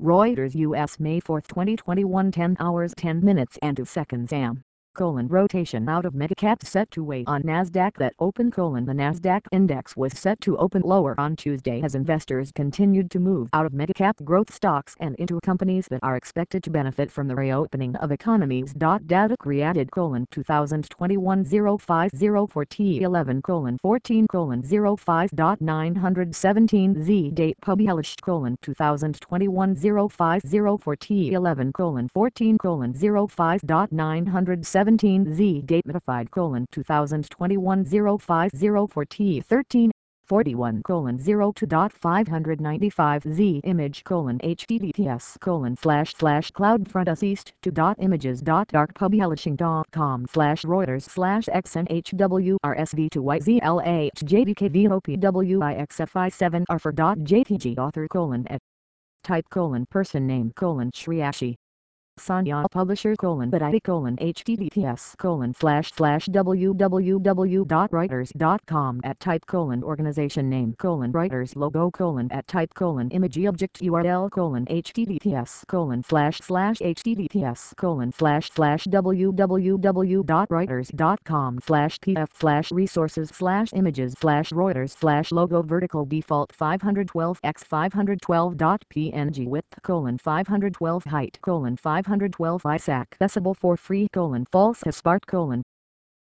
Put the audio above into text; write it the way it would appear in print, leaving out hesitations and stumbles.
Reuters U.S. May 4, 2021 10 hours 10 minutes and 2 seconds am. Rotation out of Medicap set to weigh on Nasdaq that open. The Nasdaq index was set to open lower on Tuesday as investors continued to move out of Medicap growth stocks and into companies that are expected to benefit from the reopening of economies. Data created 2021 0504 T11 14 05.917 Z date published 2021 0504 T11 14 05.917 Z date modified 2021 0504 T13 41 02.595 Z image https //cloudfront us east to images.darkpublishing.com /Reuters /XNHW RSV to YZLHJDKVOPWIXFI7 R4.jpg author at type person name Shriashi Sanya publisher but I https //www.reuters.com at type organization name Reuters logo at type image object URL https //https //www.reuters.com pf resources images Reuters logo vertical default 512 x 512.png width 512 height 512 ISAC accessible for free false Hespart